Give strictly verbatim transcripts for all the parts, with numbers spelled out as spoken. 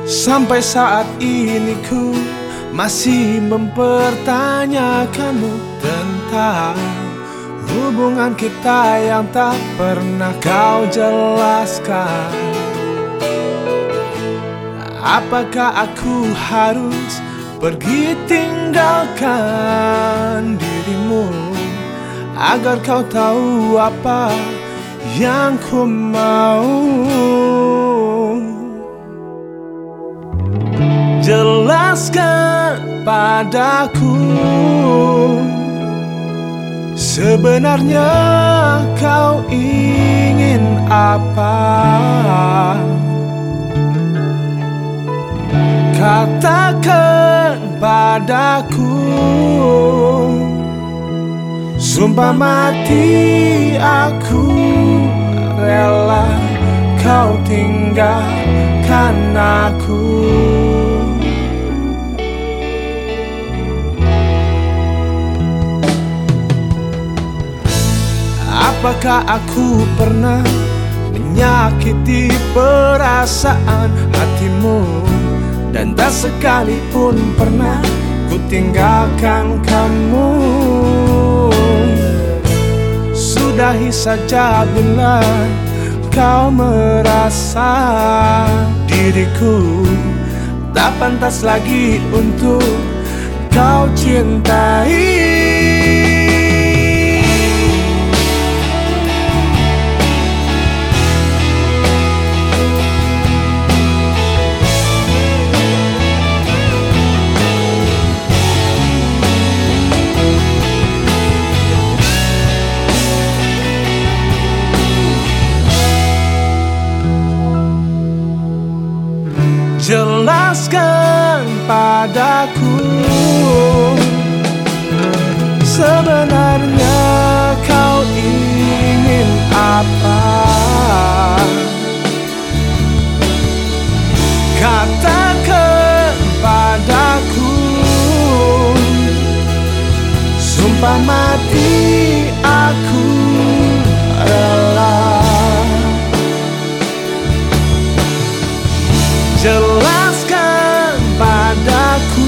Sampai saat ini ku masih mempertanyakanmu tentang hubungan kita yang tak pernah kau jelaskan. Apakah aku harus pergi tinggalkan dirimu agar kau tahu apa yang ku mau? Jelaskan padaku, sebenarnya kau ingin apa? Katakan padaku, sumpah mati aku rela kau tinggalkan aku. Apakah aku pernah menyakiti perasaan hatimu? Dan tak sekalipun pernah ku tinggalkan kamu. Sudahi saja bila kau merasa diriku tak pantas lagi untuk kau cintai. Jelaskan padaku, sebenarnya kau ingin apa? Katakan padaku, sumpah mati aku rela. Jelaskan padaku,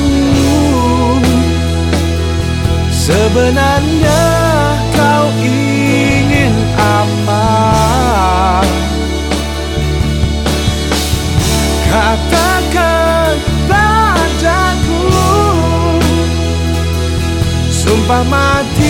sebenarnya kau ingin apa? Katakan padaku, sumpah mati